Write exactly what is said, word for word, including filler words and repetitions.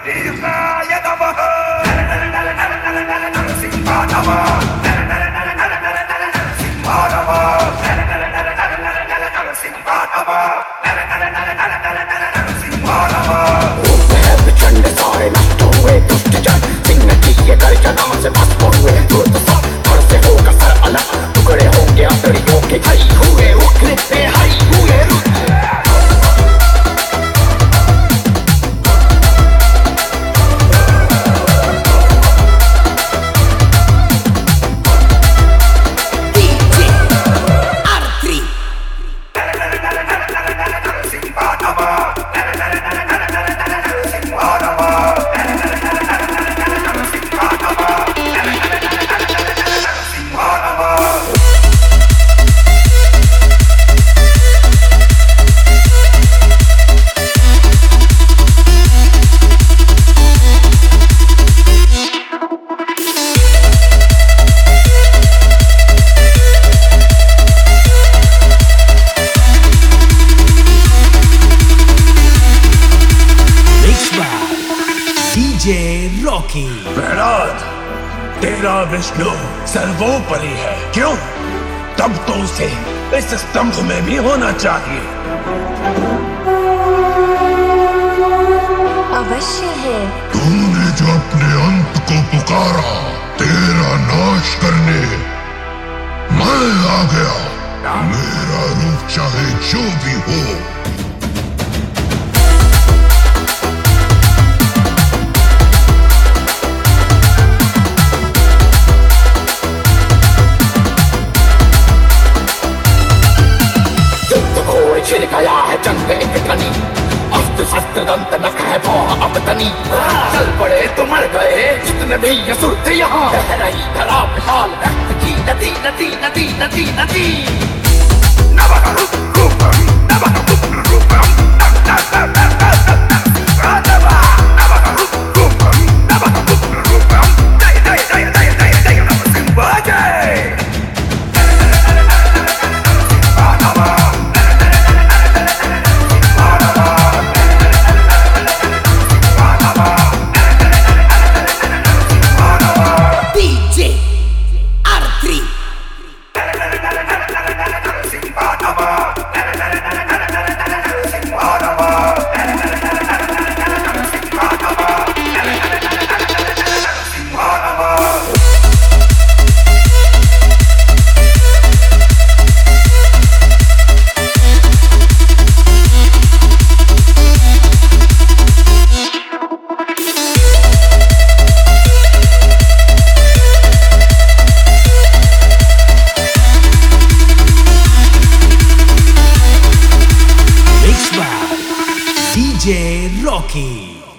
Rocky. Prahlad, तेरा विष्णु सर्वोपरि है, क्यों? तब तो उसे इस स्तंभ में भी होना चाहिए। अवश्य है। तूने जो अपने अंत को पुकारा, तेरा नाश करने मैं आ गया। मेरा रूप चाहे जो भी हो। छिड़ गया है जंग एक घनी, अस्त्र शस्त्र दंत नख है भौह अब तनी। चल पड़े तो मर गए जितने भी असुर थे यहाँ। बह रही धरा विशाल रक्त की नदी नदी नदी नदी नदी। D J Rocky।